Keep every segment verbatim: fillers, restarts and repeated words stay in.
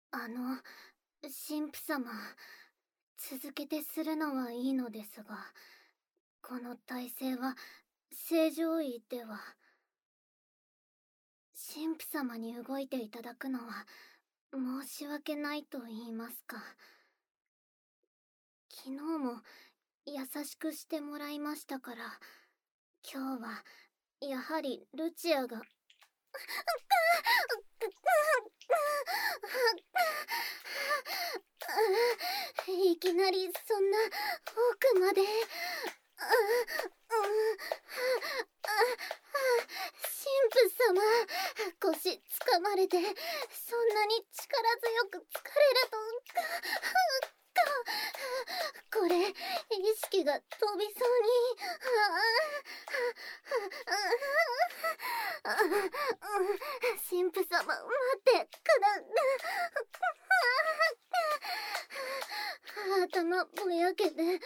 あの、神父様、続けてするのはいいのですが、この体勢は正常位では。神父様に動いていただくのは申し訳ないと言いますか。昨日も優しくしてもらいましたから、今日はやはりルチアがいきなりそんな奥まで。神父様、腰つかまれてそんなに力強く疲れるとこれ意識が飛びそうに。神父様、待ってくだ。頭ぼやけて。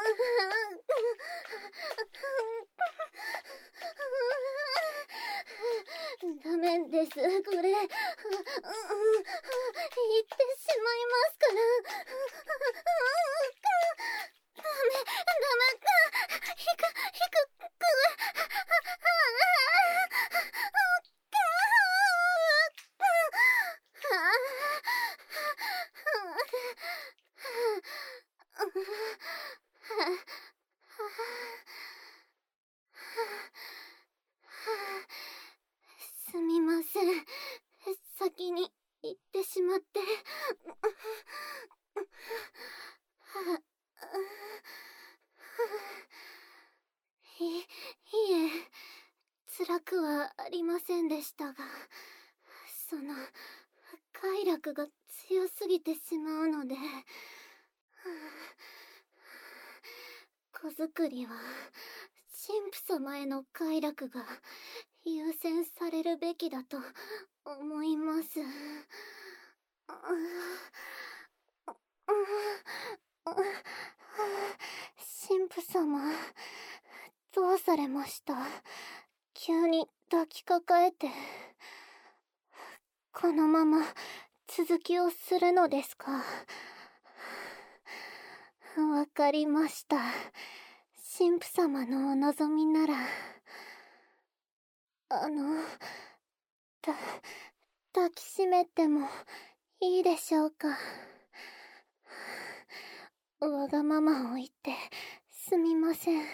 ダメです、これ。言ってしまいますから。ダメ、ダメ、ひく、ひく、く。すみません、先に行ってしまって。い、いえ、辛くはありませんでしたが、その快楽が強すぎてしまうので。子作りは神父様への快楽が優先されるべきだと思います。神父様、どうされました？急に抱きかかえて。このまま続きをするのですか？わかりました。神父様のお望みなら。あの、た、抱きしめてもいいでしょうか？わがままを言ってすみません。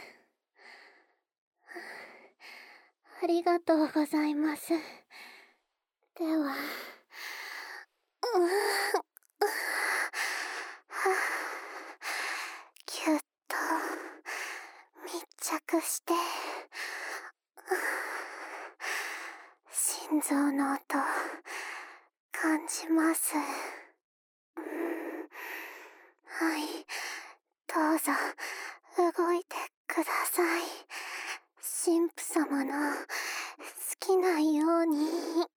ありがとうございます。では、ぎゅっと密着して、心臓の音感じます。はい、どうぞ動いてください。神父様の好きなように。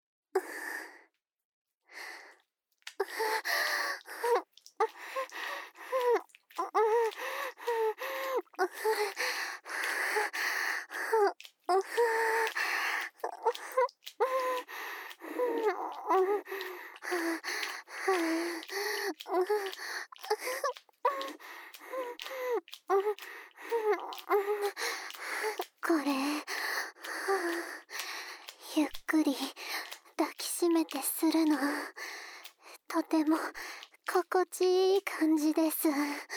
これ、ゆっくり抱きしめてするの、とても心地いい感じです。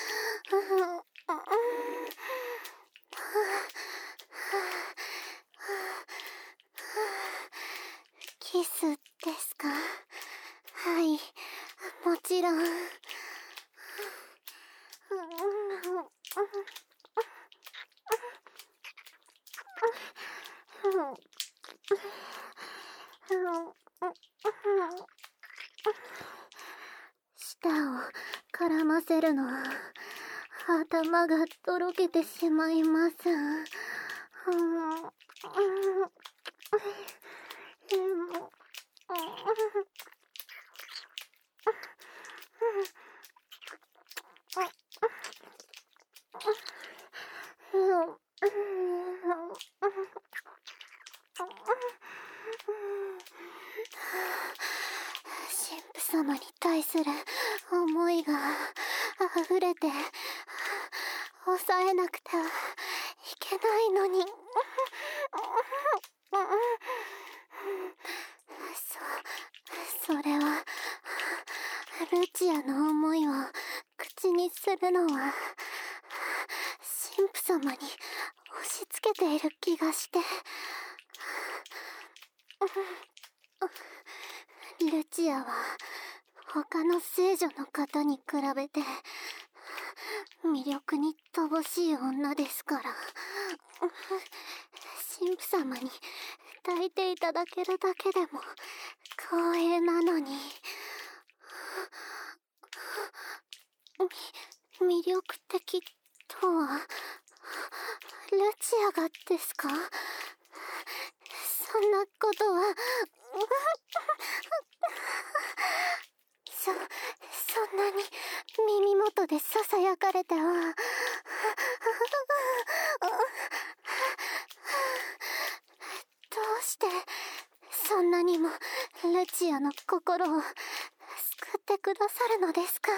キスですか？はい、もちろん。舌を絡ませるの、頭がとろけてしまいます。神父様に対する思いが溢れて抑えなくてはいけないのにそ、それはルチアの思いを口にするのは神父様に押し付けている気がして、ルチアは他の聖女の方に比べて魅力に乏しい女ですから、神父様に抱いていただけるだけでも光栄なのに、み魅力的とはルチアがですか？そんなことはそ、そんなに耳元でささやかれてはどうしてそんなにもルチアの心を救ってくださるのですか？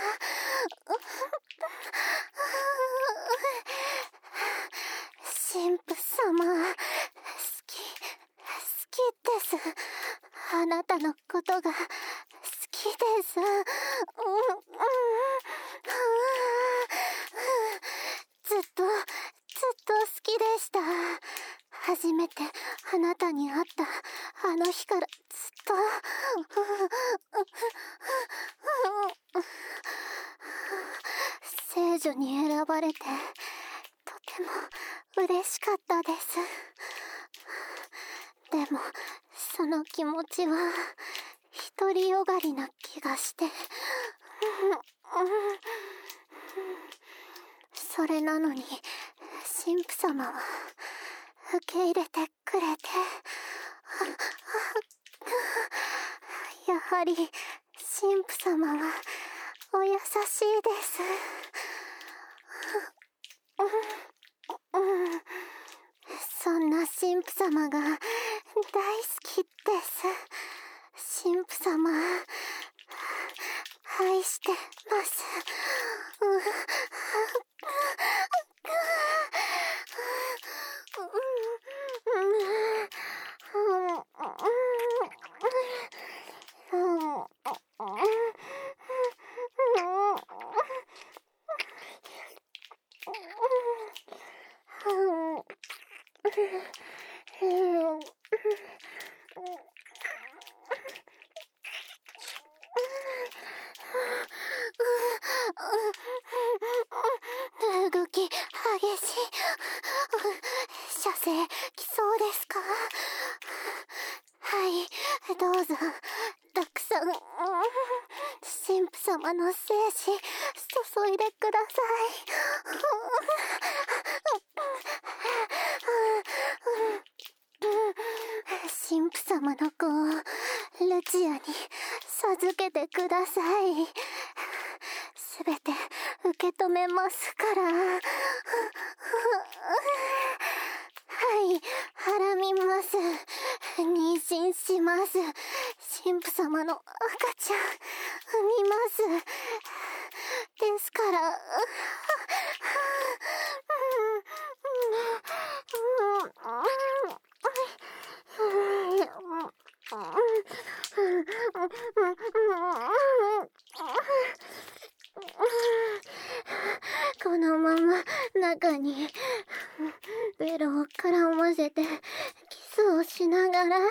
神父様、好き、好きです。あなたのことが好きです。ずっと、ずっと好きでした。初めてあなたに会ったあの日からずっと。聖女に選ばれてとても嬉しかったです。でもその気持ちは独りよがりな気がしてそれなのに神父様は受け入れてくれて、やはり神父様はお優しいです。そんな神父様が大好きです。神父様、愛してます。動き激しい。射精来そうですか？はい、どうぞたくさん神父様の精子注いでください。神父様の子をルチアに授けてください。すべて受け止めますから。はい、はらみます。妊娠します。神父様の赤ちゃん産みます。ですからこのまま中にベロを絡ませてキスをしながら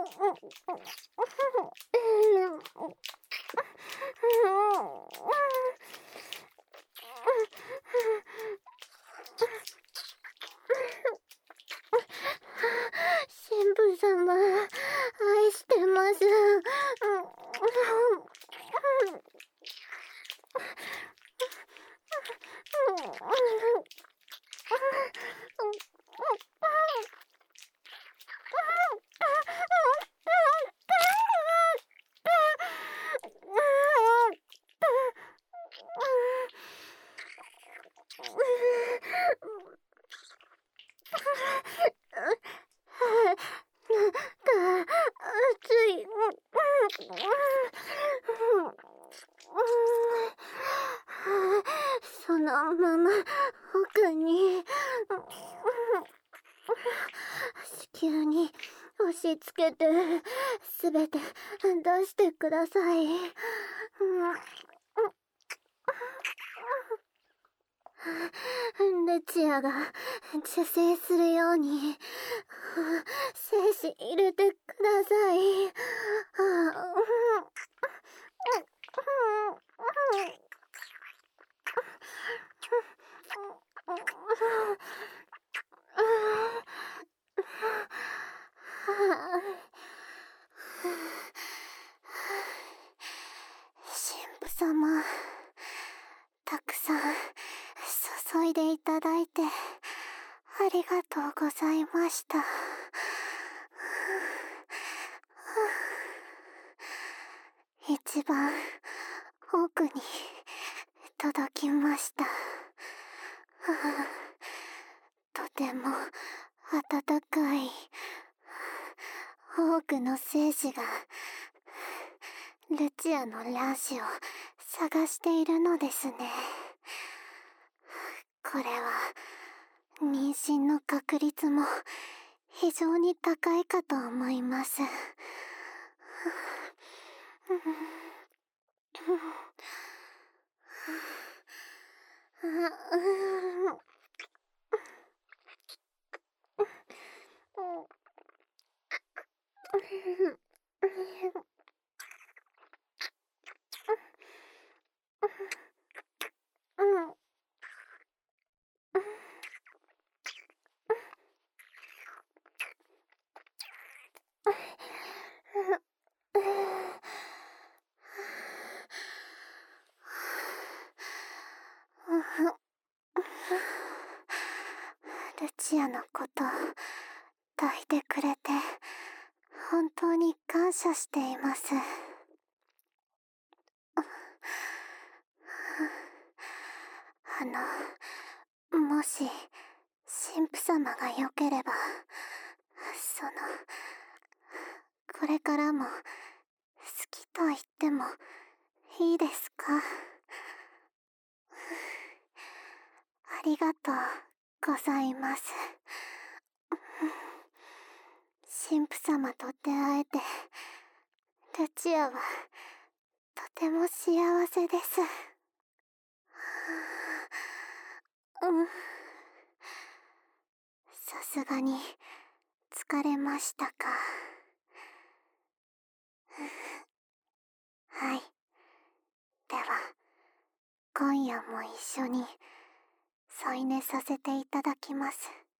神父様、愛してます。 そのまま奥に子宮に押し付けてすべて出してください。ルチアが受精するように精子入れてください。神父様、たくさん注いでいただいてありがとうございました。一番奥に届きました。とても温かい多くの精子がルチアの卵子を探しているのですね。これは妊娠の確率も非常に高いかと思います。ルチアのこと抱いてくれて本当に感謝しています。あの、もし神父様がよければ、そのこれからも好きと言ってもいいですか？ありがとうございます。神父様と出会えて、ルチアはとても幸せです。うん。さすがに疲れましたか？はい。では、今夜も一緒に添い寝させていただきます。